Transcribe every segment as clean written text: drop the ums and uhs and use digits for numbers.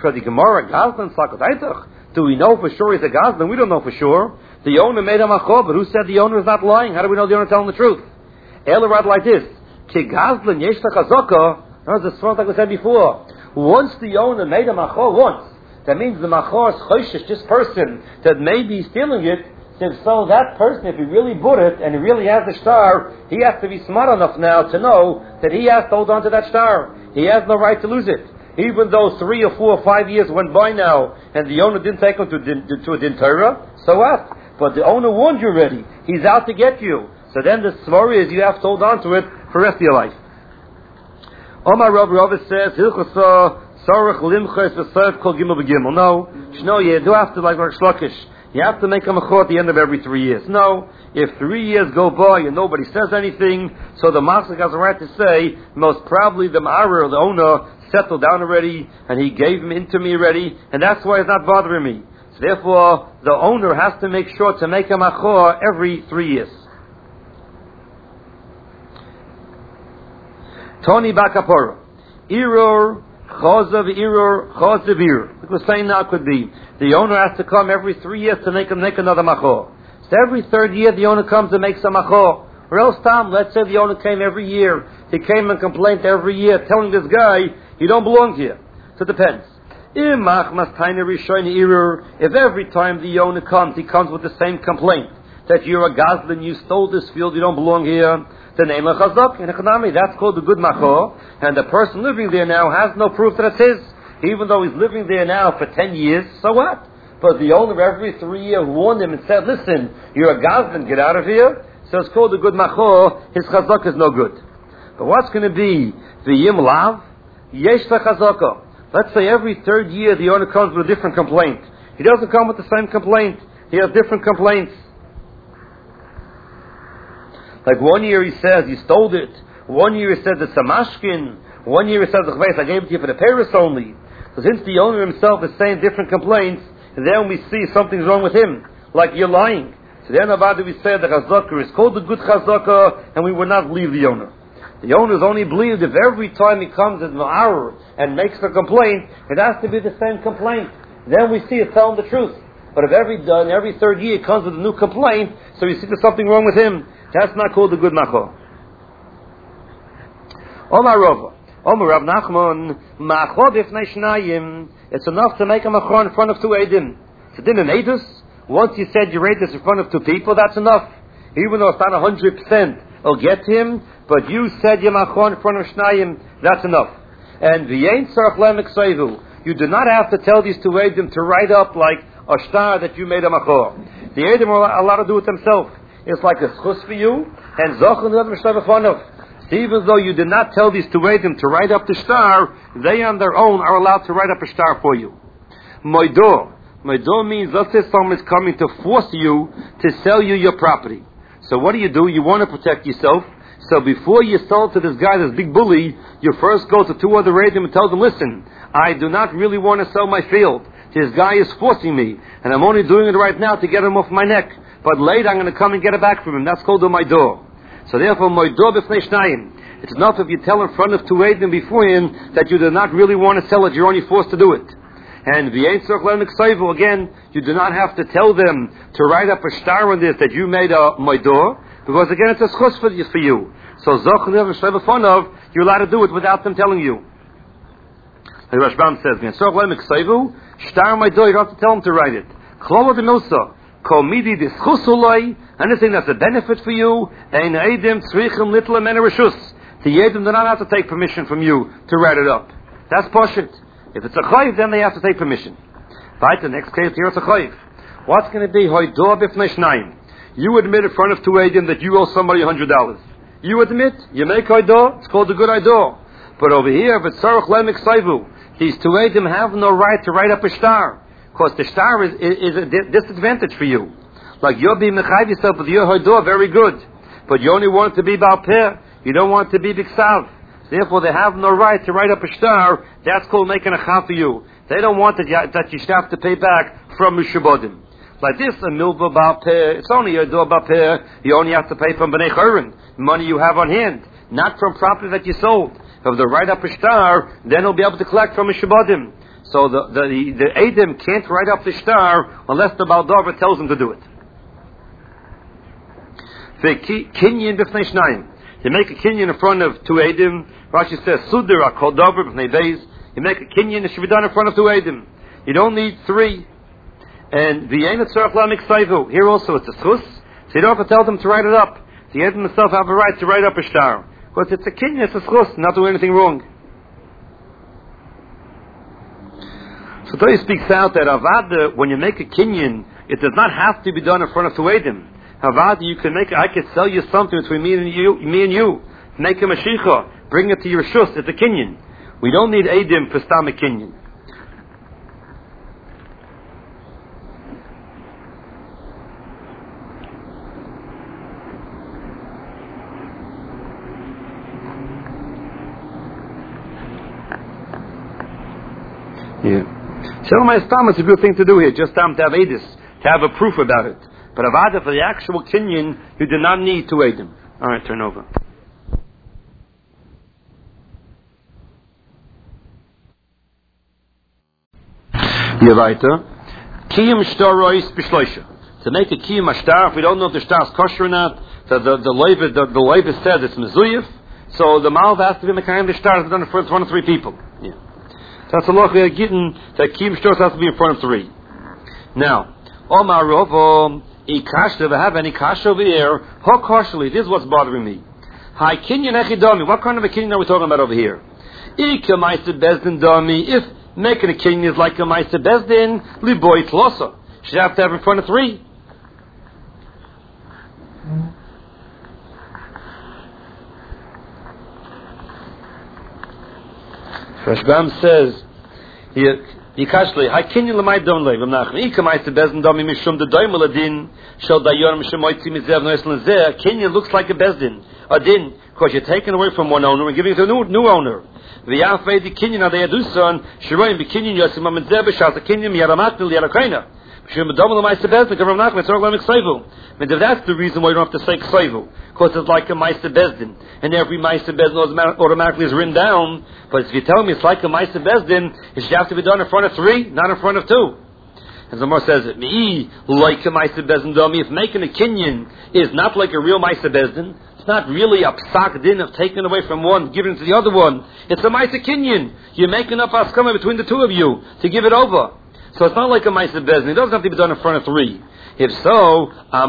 For the Gemara, Gazlan Sakataitach. Do we know for sure he's a Gazlan? We don't know for sure. The owner made a machor, but who said the owner is not lying? How do we know the owner is telling the truth? Elarad like this. Ki Gazlan yesh chazaka. That's the sword like we said before. Once the owner made a machor, that means the machor is choishish, this person that may be stealing it. So that person, if he really bought it and he really has the star, he has to be smart enough now to know that he has to hold on to that star. He has no right to lose it. Even though 3 or 4 or 5 years went by now and the owner didn't take him to a din Torah, so what? But the owner warned you already. He's out to get you. So then the svara is you have to hold on to it for the rest of your life. Omar Rav says, Hilchasa Sarach Limches V'Seif Kol Gimel B'Gimel. No, you do have to, like Rosh Lakish, you have to make a machor at the end of every 3 years. No, if 3 years go by and nobody says anything, so the Masik has a right to say, most probably the Ma'arer, the owner, settled down already, and he gave him into me already, and that's why it's not bothering me. So therefore, the owner has to make sure to make a machor every 3 years. Tony Bakapora. Iror, Chazav, Iror, Chazavir. Like we're saying now could be. The owner has to come every 3 years to make another machor. So every 3rd year the owner comes and makes a machor. Or else, Tom, let's say the owner came every year. He came and complained every year, telling this guy, you don't belong here. So it depends. If every time the owner comes, he comes with the same complaint, that you're a Gazlan, you stole this field, you don't belong here, then that's called a good machor, and the person living there now has no proof that it's his, even though he's living there now for 10 years, so what? But the owner every 3 years warned him and said, listen, you're a Gazlan, get out of here, so it's called a good machor, his chazak is no good. But what's going to be v'yim lav? Yesh chazaka. Let's say every 3rd year the owner comes with a different complaint. He doesn't come with the same complaint. He has different complaints. Like 1 year he says he stole it. 1 year he says it's a mashkin. 1 year he says I gave it to you for the Paris only. So since the owner himself is saying different complaints, then we see something's wrong with him. Like you're lying. So then about we say the chazaka is called the good chazaka, and we will not leave the owner. The owner is only believed if every time he comes as ma'ar and makes a complaint, it has to be the same complaint. Then we see it's telling the truth. But if every 3rd year he comes with a new complaint, so you see there's something wrong with him, that's not called a good machor. Omar Rava, Omar Rav Nachman, machor b'fnei shnayim. It's enough to make a machor in front of 2 edim. So then in edus, once you said you edus in front of 2 people, that's enough. Even though it's not 100%, it'll get him. But you said Yemachon in front of Shnayim, that's enough. And V'yein tzarach lehem eksevu. You do not have to tell these 2 Edim to write up like a star that you made a machor. The Edim are allowed to do it themselves. It's like a schus for you, and Zoch and the other Mishnah b'fanav. So even though you did not tell these 2 Edim to write up the star, they on their own are allowed to write up a star for you. Moido. Moido means, let's say someone is coming to force you to sell you your property. So what do? You want to protect yourself. So before you sell to this guy, this big bully, you first go to 2 other Edim and tell them, listen, I do not really want to sell my field. This guy is forcing me, and I'm only doing it right now to get him off my neck. But later I'm going to come and get it back from him. That's called a maido. So therefore, maido b'fnei shnayim. It's enough if you tell in front of 2 Edim beforehand that you do not really want to sell it, you're only forced to do it. And v'yein tzarach lehem eksevu, again, you do not have to tell them to write up a star on this that you made a maido, because again, it's a schus for you. So Zoch and Shlevafonov, you're allowed to do it without them telling you. The Rashbam says, Tzarach lehem eksevu, star maido, you don't have to tell them to write it. Klolo denosa, kol midi dischus uloi, anything that's a benefit for you, ein edim tzrichim little men reshus. The Edim do not have to take permission from you to write it up. That's poshut. If it's a chayiv, then they have to take permission. Right, the next case here it's a chayiv. What's going to be hoido b'fnei shnayim? You admit in front of 2 Edim that you owe somebody $100. You admit, you make hoido, it's called a good hoido. But over here, if it's tzarach lehem eksevu, these 2 Edim have no right to write up a star, because the star is a disadvantage for you. Like you're being mechayiv yourself with your hoido, very good, but you only want it to be bal peh, you don't want it to be biksav. Therefore, they have no right to write up a star. That's called making a chav for you. They don't want that you should have to pay back from Mishabodim. Like this, a milva bal peh, it's only a do bal peh, you only have to pay from b'nei chayrin, money you have on hand, not from property that you sold. If they write up a star, then he'll be able to collect from Mishabodim. So the Edom can't write up the star unless the Baal Davar tells him to do it. Kinyan b'fnei shnayim. You make a kinyan in front of two Edom. Rashi says, Sudir akol davar b'fnei beis. You make a kinyan, it should be done in front of two Edom. You don't need three. And v'yein tzarech la miksayvu. Here also it's a schus. So you don't have to tell them to write it up. The Edom himself have a right to write up a star. Because it's a kinyan, it's a schus, not doing anything wrong. So Torah speaks out that Avada, when you make a kinyan, it does not have to be done in front of two Edom. Avada, you can make. I could sell you something between me and you. Make a mashicha, bring it to your shus. It's a kinyan. We don't need Edom for stam a kinyan. Yeah. Shalom Stam is a good thing to do here. Just to have edis, to have a proof about it. But avada for the actual kinyan, you do not need to aid them. All right, turn over. Yevaita kiyum shtarois b'shloisha. To make a kiyum ashtar, if we don't know if the shtar is kosher or not, the leiva said it's mezuyif, so the malv has to be mekayim the shtar is done in front of three people. Yeah. That's a loch we are getting that kiyum shtar has to be in front of three. Now, Omar Rovo. Ikashta, if I have any kasha over here, how kashali, this is what's bothering me. Hi, kinyan echidami, what kind of a kinyan are we talking about over here? Ika maisa bezdin dami, if making a kinyan is like a maisa bezdin, liboy tlosa, should have to have in front of three. Rashbam says, Yikashli, hay kinyan lemay don lev, amnachim. Ikamay bezdin dami mishum de doim ladin, shel dayor mishemoitzi mizev noeslen zeh. Kinyan looks like a bezdin, a din, because you're taking away from one owner and giving it to a new owner. V'yafei di kinyan adeyadusan, shiroim bi kinyan yosim amitzeh b'shas a kinyan yaramatnil yarakreina. Mishum de doim lemay bezdin, kavam nachim, it's all lemik seivu. And if that's the reason why you don't have to say kseivu, because it's like a Maisa Bezdin, and every Maisa Bezdin automatically is written down. But if you tell me it's like a Maisa Bezdin, it should have to be done in front of three, not in front of two. And Zomar says, me like a Maisa Bezdin dummy, if making a kinyan is not like a real Maisa Bezdin, it's not really a psak din of taking away from one, giving it to the other one. It's a Maisa kinyan. You're making up askama between the two of you to give it over. So it's not like a Maisa Bezdin. It doesn't have to be done in front of three. If so,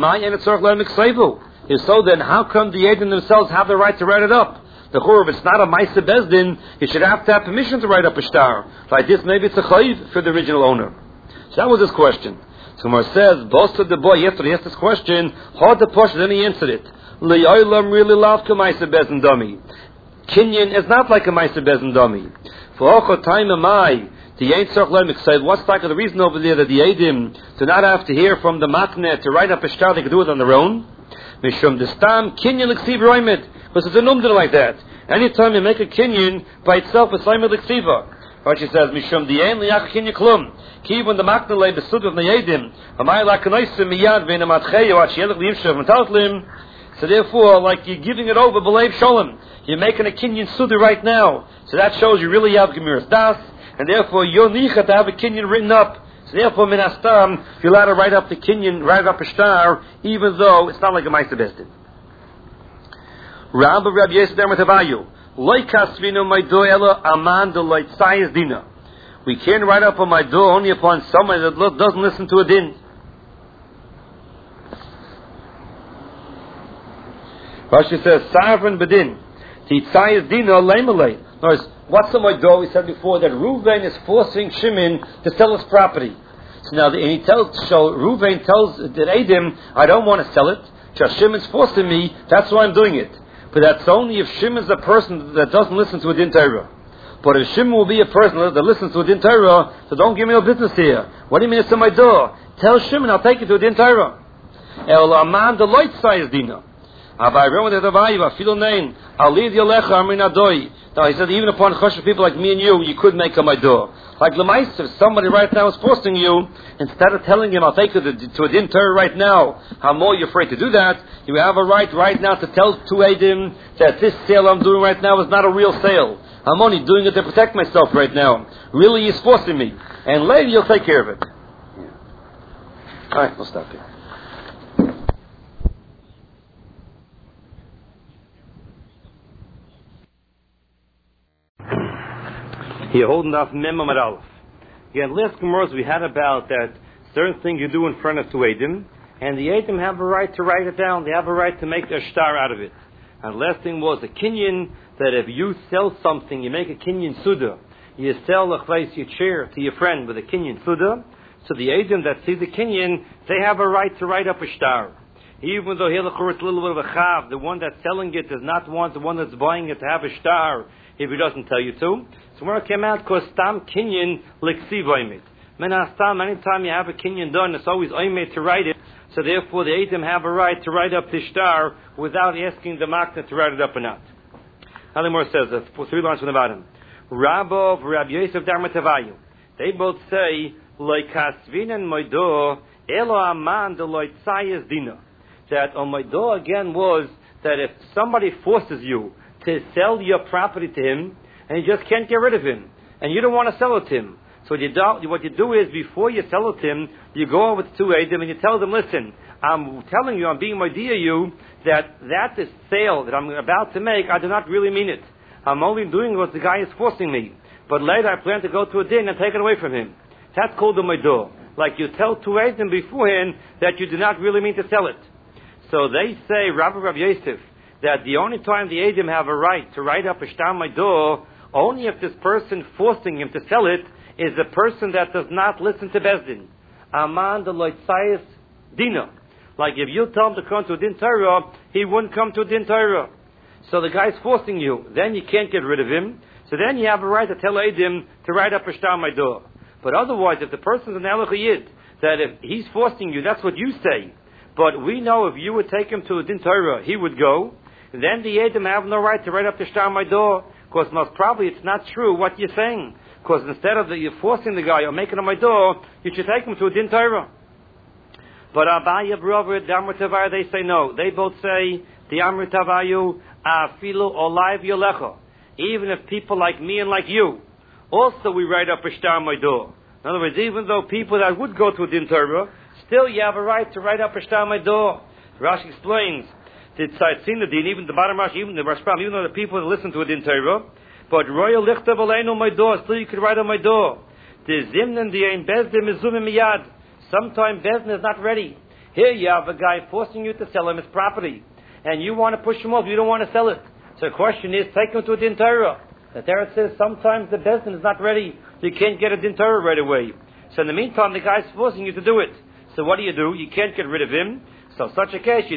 if so, then how come the Edom themselves have the right to write it up? The Chur, if it's not a Maisa Bezdin, you should have to have permission to write up a star. Like this, maybe it's a chayiv for the original owner. So that was his question. So Mar says, both of the boy, yesterday he asked this question, hard to push, then he answered it. Li'olam really loved a Maisa Bezdin dummy. Kinyan is not like a Maisa Bezdin dummy. For Ocho time amai, the Ein Tzarech Lemik said, what's like the reason over there that the Edom do not have to hear from the Makne to write up a shtar, they can do it on their own? Mishum Destam Kinyan L'Ksiv Roimed, because it's a numder like that. Anytime you make a Kinyan by itself, it's Roimed L'Ksiva. Rashi says, Mishum D'Ein L'Yach Kinyan Klum. Ki when the Makne lay besud of the Edom, Amay L'Akanoisim Miyad V'Ein Amatcheyo At Sheyelech L'Yivshav M'Taltlim. So therefore, like you're giving it over, B'Leiv Sholem. You're making a Kinyan Sudi right now. So that shows you really have Gemiras Das. And therefore, you're nicha to have a kinyan written up. So therefore, min hastam, you're allowed to write up the kinyan, write up a shtar, even though it's not like a Maisa Bezdin. Rabbi Yosef der Matavayu, loy kasvinu maido ela aman de loy tzayis dina. We can't write up on my door only upon someone that doesn't listen to a din. Rashi says, Sarvan bedin, the tzayis dina leimalei. Notice, what's on my door? We said before that Reuven is forcing Shimon to sell his property. So now, Reuven tells that Edom, I don't want to sell it. Just Shimon's forcing me. That's why I'm doing it. But that's only if Shimon's a person that doesn't listen to a din Torah. But if Shimon will be a person that listens to a din Torah, so don't give me no business here. What do you mean it's on my door? Tell Shimon, I'll take you to a din Torah. El aman the light size dina. Now he said, even upon choshev people like me and you could make a maidor. Like Lemais, if somebody right now is forcing you, instead of telling him, I'll take you to a din Torah right now, how more you're afraid to do that, you have a right now to tell to Eidim that this sale I'm doing right now is not a real sale. I'm only doing it to protect myself right now. Really, he's forcing me. And later you'll take care of it. Yeah. Alright, we'll stop here. Here, holding off Mem Amud Aleph. Again, last Gemaras we had about that certain thing you do in front of two Eidim, and the Eidim have a right to write it down. They have a right to make a star out of it. And the last thing was a kinyan, that if you sell something, you make a kinyan suda. You sell a place, your chair to your friend with a kinyan suda. So the Eidim that see the kinyan, they have a right to write up a star. Even though here it's a little bit of a chav, the one that's selling it does not want the one that's buying it to have a star if he doesn't tell you to. So when it came out, because stam kinyan liksiv oimit. Menastam, anytime you have a kinyan done, it's always oimit to write it. So therefore the Eidim have a right to write up the star without asking the makna to write it up or not. Halimor says, 3 lines from the bottom. Rabov, Rabbi Yosef Darmatavayu. They both say, Loikasvinen moido, elo aman de loitzayes dina. That on moido again was that if somebody forces you to sell your property to him, and you just can't get rid of him, and you don't want to sell it to him. So what you do is, before you sell it to him, you go over to two Eidim and you tell them, listen, I'm telling you, I'm being moidia you, that is sale that I'm about to make, I do not really mean it. I'm only doing what the guy is forcing me. But later I plan to go to a din and take it away from him. That's called a moido. Like you tell two Eidim beforehand that you do not really mean to sell it. So they say, Rabbi Yosef, that the only time the Eidim have a right to write up a shtar moido, only if this person forcing him to sell it is a person that does not listen to Bezdin. Aman de loitzayes dina. Like if you tell him to come to a din Torah, he wouldn't come to a din Torah. So the guy's forcing you. Then you can't get rid of him. So then you have a right to tell Eidim to write up a shtar moido. But otherwise, if the person's an Elach Yid, that if he's forcing you, that's what you say. But we know if you would take him to a din Torah, he would go. Then the Eidim have no right to write up the shtar moido. Because most probably it's not true what you're saying. Because instead of you forcing the guy or making him moido, you should take him to a din Torah. But Abaya, brother, the Amrit Tavayu, they say no. They both say, the Amrit Tavayu, afilu olav yolecha. Even if people like me and like you, also we write up a shtar moido. In other words, even though people that would go to a din Torah, still you have a right to write up a shtar moido. Rashi explains, the Tzaitzin, even the bottom Rashi, even the Rashbam, even though the people that listen to a din Torah, but royal lichtav aleinu moido, still you could write a moido. The zimnen the ein bezdim mizumim miyad. Sometimes Bezdin is not ready. Here you have a guy forcing you to sell him his property. And you want to push him off, you don't want to sell it. So the question is, take him to a din Torah. The Torah says sometimes the Bezdin is not ready. You can't get a din Torah right away. So in the meantime, the guy's forcing you to do it. So what do? You can't get rid of him. So in such a case, you